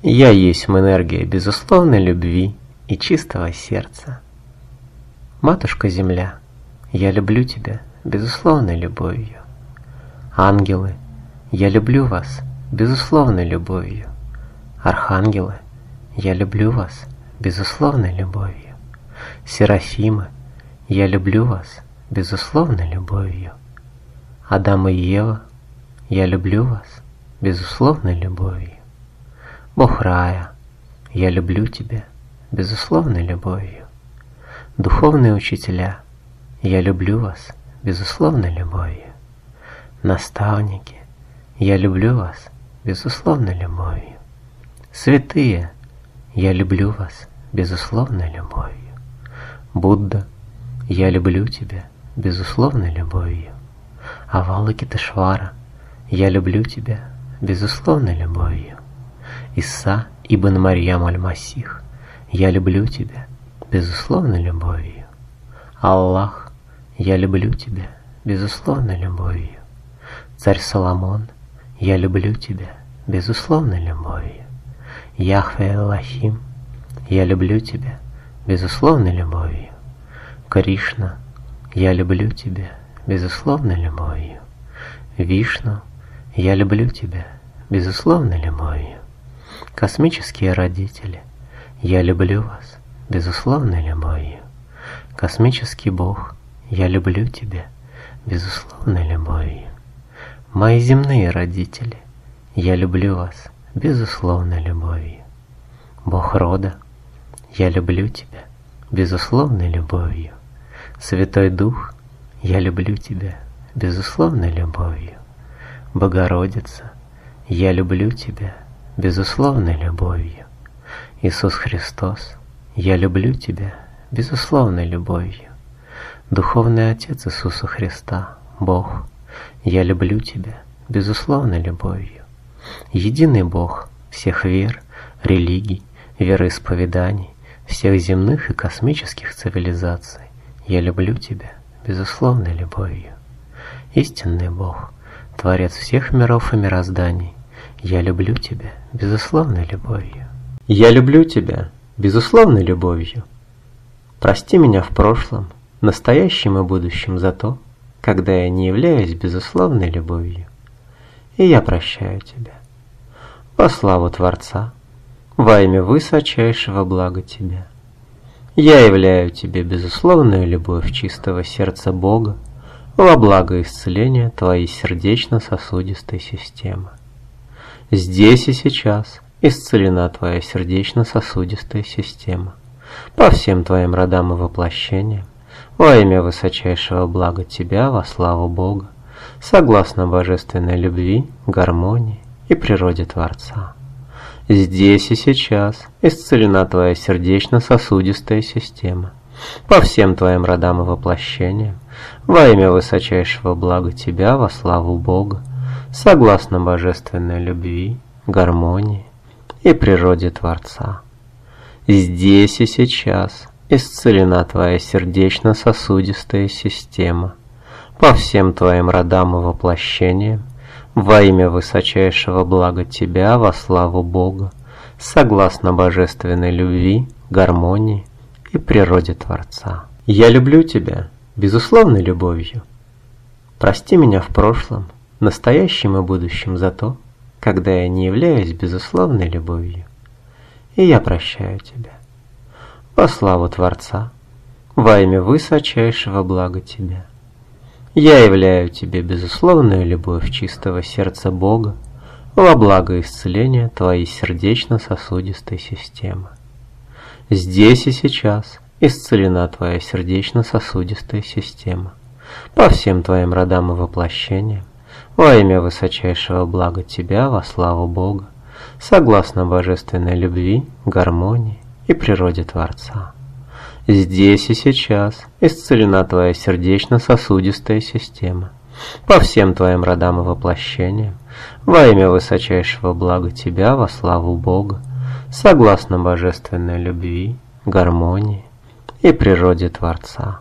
Я есть энергия безусловной любви и чистого сердца. Матушка-Земля, я люблю тебя безусловной любовью. Ангелы, я люблю вас безусловной любовью. Архангелы, я люблю вас безусловной любовью. Серафимы, я люблю вас безусловной любовью. Адам и Ева, я люблю вас безусловной любовью. Бог рая, я люблю тебя безусловной любовью. Духовные учителя, я люблю вас безусловной любовью. Наставники, я люблю вас безусловной любовью. Святые, я люблю вас безусловной любовью. Будда, я люблю тебя безусловной любовью. Авалокитешвара, я люблю тебя безусловной любовью. Иса ибн Марьям аль-Масих, я люблю тебя безусловной любовью. Аллах, я люблю тебя безусловной любовью. Царь Соломон, я люблю тебя безусловной любовью. Яхве Элохим, я люблю тебя безусловной любовью. Кришна, я люблю тебя безусловной любовью. Вишну, я люблю тебя безусловной любовью. Космические родители, я люблю вас безусловной любовью. Космический Бог, я люблю тебя безусловной любовью. Мои земные родители, я люблю вас безусловной любовью. Бог рода, я люблю тебя безусловной любовью. Святой Дух, я люблю тебя безусловной любовью. Богородица, я люблю тебя безусловной любовью. Иисус Христос, я люблю тебя безусловной любовью. Духовный Отец Иисуса Христа, Бог, я люблю тебя безусловной любовью. Единый Бог всех вер, религий, вероисповеданий, всех земных и космических цивилизаций, я люблю тебя безусловной любовью. Истинный Бог, Творец всех миров и мирозданий, я люблю тебя безусловной любовью. Я люблю тебя безусловной любовью. Прости меня в прошлом, настоящем и будущем за то, когда я не являюсь безусловной любовью. И я прощаю тебя. Во славу Творца, во имя высочайшего блага тебя. Я являю тебе безусловную любовь чистого сердца Бога во благо исцеления твоей сердечно-сосудистой системы. Здесь и сейчас исцелена твоя сердечно-сосудистая система по всем твоим родам и воплощениям, во имя высочайшего блага тебя, во славу Бога, согласно божественной любви, гармонии и природе Творца. Здесь и сейчас исцелена твоя сердечно-сосудистая система по всем твоим родам и воплощениям, во имя высочайшего блага тебя, во славу Бога, согласно божественной любви, гармонии и природе Творца. Здесь и сейчас исцелена твоя сердечно-сосудистая система по всем твоим родам и воплощениям, во имя высочайшего блага тебя, во славу Бога, согласно божественной любви, гармонии и природе Творца. Я люблю тебя безусловной любовью. Прости меня в прошлом, настоящем и будущем за то, когда я не являюсь безусловной любовью. И я прощаю тебя. Во славу Творца, во имя высочайшего блага тебя. Я являю тебе безусловную любовь чистого сердца Бога во благо исцеления твоей сердечно-сосудистой системы. Здесь и сейчас исцелена твоя сердечно-сосудистая система по всем твоим родам и воплощениям, во имя высочайшего блага тебя, во славу Бога, согласно божественной любви, гармонии и природе Творца. Здесь и сейчас исцелена твоя сердечно-сосудистая система по всем твоим родам и воплощениям, во имя высочайшего блага тебя, во славу Бога, согласно божественной любви, гармонии и природе Творца.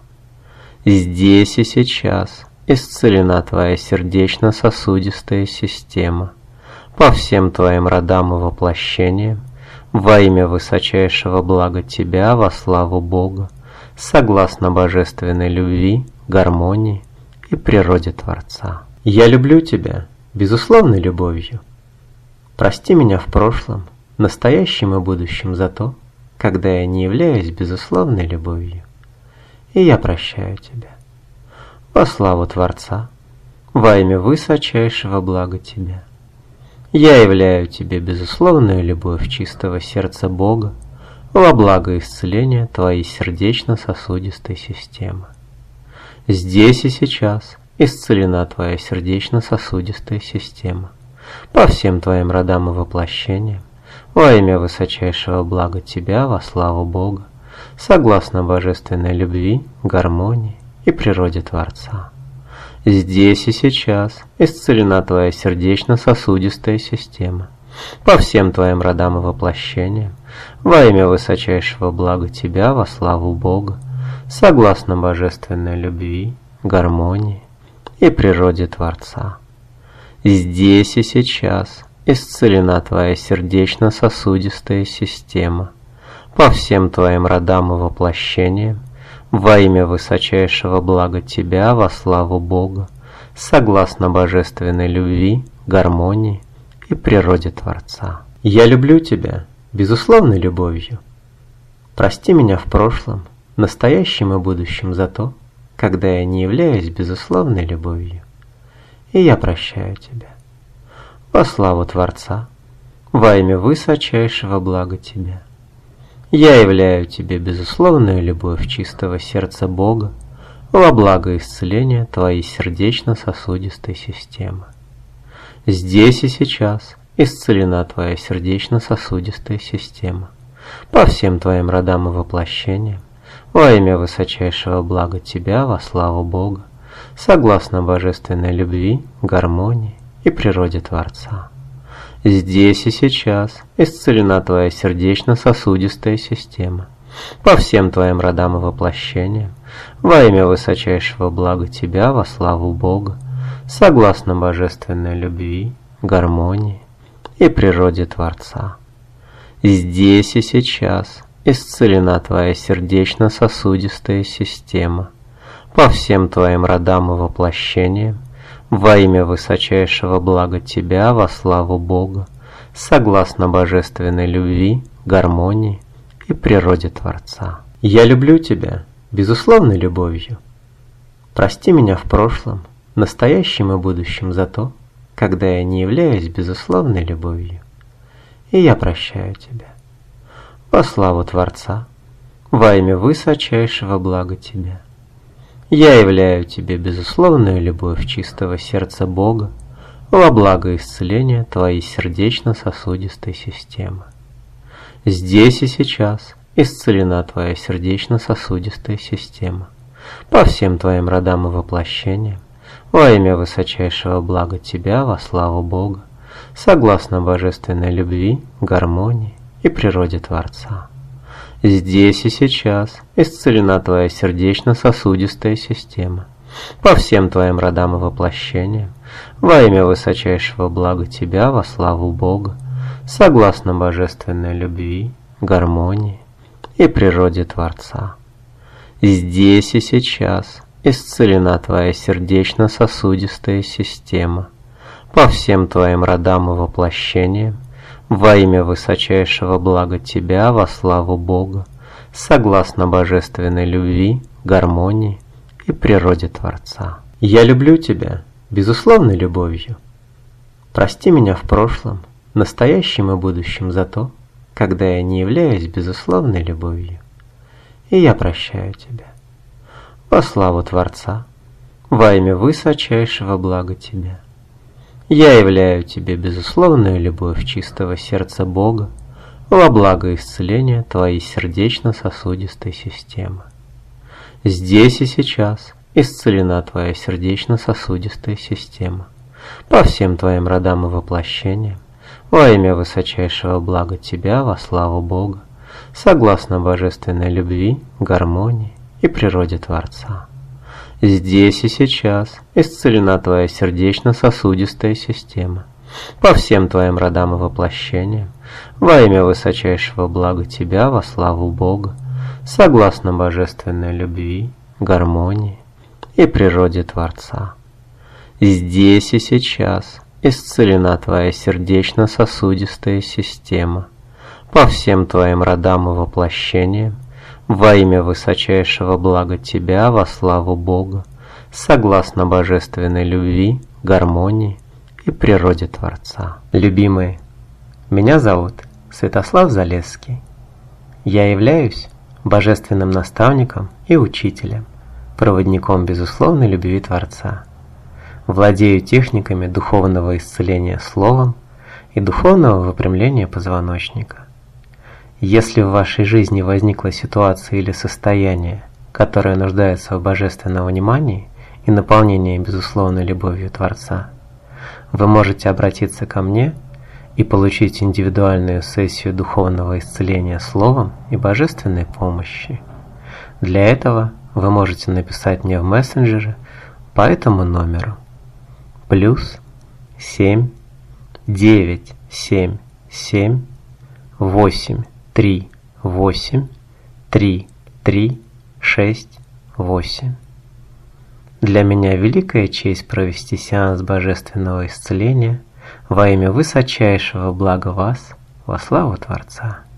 Здесь и сейчас исцелена твоя сердечно-сосудистая система по всем твоим родам и воплощениям, во имя высочайшего блага Тебя, во славу Бога, согласно божественной любви, гармонии и природе Творца. Я люблю Тебя безусловной любовью. Прости меня в прошлом, настоящем и будущем за то, когда я не являюсь безусловной любовью. И я прощаю Тебя. Во славу Творца, во имя высочайшего блага Тебя. Я являю Тебе безусловную любовь чистого сердца Бога во благо исцеления Твоей сердечно-сосудистой системы. Здесь и сейчас исцелена Твоя сердечно-сосудистая система по всем Твоим родам и воплощениям во имя высочайшего блага Тебя, во славу Бога, согласно божественной любви, гармонии и природе Творца. Здесь и сейчас исцелена Твоя сердечно-сосудистая система по всем Твоим родам и воплощениям во имя высочайшего блага Тебя, во славу Бога, согласно божественной любви, гармонии и природе Творца. Здесь и сейчас исцелена Твоя сердечно-сосудистая система по всем Твоим родам и воплощениям во имя высочайшего блага Тебя, во славу Бога, согласно божественной любви, гармонии и природе Творца. Я люблю Тебя безусловной любовью. Прости меня в прошлом, настоящем и будущем за то, когда я не являюсь безусловной любовью. И я прощаю Тебя. Во славу Творца, во имя высочайшего блага Тебя. Я являю Тебе безусловную любовь чистого сердца Бога во благо исцеления Твоей сердечно-сосудистой системы. Здесь и сейчас исцелена Твоя сердечно-сосудистая система по всем Твоим родам и воплощениям во имя высочайшего блага Тебя, во славу Бога, согласно божественной любви, гармонии и природе Творца. Здесь и сейчас исцелена Твоя сердечно-сосудистая система по всем Твоим родам и воплощениям во имя высочайшего блага Тебя, во славу Бога, согласно божественной любви, гармонии и природе Творца. Здесь и сейчас исцелена Твоя сердечно-сосудистая система по всем Твоим родам и воплощениям во имя высочайшего блага Тебя, во славу Бога, согласно божественной любви, гармонии и природе Творца. Я люблю Тебя безусловной любовью. Прости меня в прошлом, настоящем и будущем за то, когда я не являюсь безусловной любовью. И я прощаю Тебя. Во славу Творца, во имя высочайшего блага Тебя. Я являю Тебе безусловную любовь чистого сердца Бога во благо исцеления Твоей сердечно-сосудистой системы. Здесь и сейчас исцелена Твоя сердечно-сосудистая система по всем Твоим родам и воплощениям во имя высочайшего блага Тебя, во славу Бога, согласно божественной любви, гармонии и природе Творца. Здесь и сейчас исцелена Твоя сердечно-сосудистая система по всем Твоим родам и воплощениям во имя высочайшего блага Тебя, во славу Бога, согласно божественной любви, гармонии и природе Творца. Здесь и сейчас исцелена Твоя сердечно-сосудистая система по всем Твоим родам и воплощениям во имя высочайшего блага Тебя, во славу Бога, согласно божественной любви, гармонии и природе Творца. Я люблю Тебя безусловной любовью. Прости меня в прошлом, настоящем и будущем за то, когда я не являюсь безусловной любовью. И я прощаю Тебя. Во славу Творца, во имя высочайшего блага Тебя. Я являю Тебе безусловную любовь чистого сердца Бога во благо исцеления Твоей сердечно-сосудистой системы. Здесь и сейчас исцелена Твоя сердечно-сосудистая система по всем Твоим родам и воплощениям во имя высочайшего блага Тебя, во славу Бога, согласно божественной любви, гармонии и природе Творца. Здесь и сейчас исцелена Твоя сердечно-сосудистая система по всем Твоим родам и воплощениям во имя высочайшего блага Тебя, во славу Бога, согласно божественной любви, гармонии и природе Творца. Здесь и сейчас исцелена Твоя сердечно-сосудистая система по всем Твоим родам и воплощениям, во имя высочайшего блага Тебя, во славу Бога, согласно божественной любви, гармонии и природе Творца. Любимые, меня зовут Святослав Залесский. Я являюсь божественным наставником и учителем, проводником безусловной любви Творца. Владею техниками духовного исцеления словом и духовного выпрямления позвоночника. Если в вашей жизни возникла ситуация или состояние, которое нуждается в божественном внимании и наполнении безусловной любовью Творца, вы можете обратиться ко мне и получить индивидуальную сессию духовного исцеления словом и божественной помощи. Для этого вы можете написать мне в мессенджере по этому номеру +7 977 838 3368. Для меня великая честь провести сеанс божественного исцеления во имя высочайшего блага вас, во славу Творца.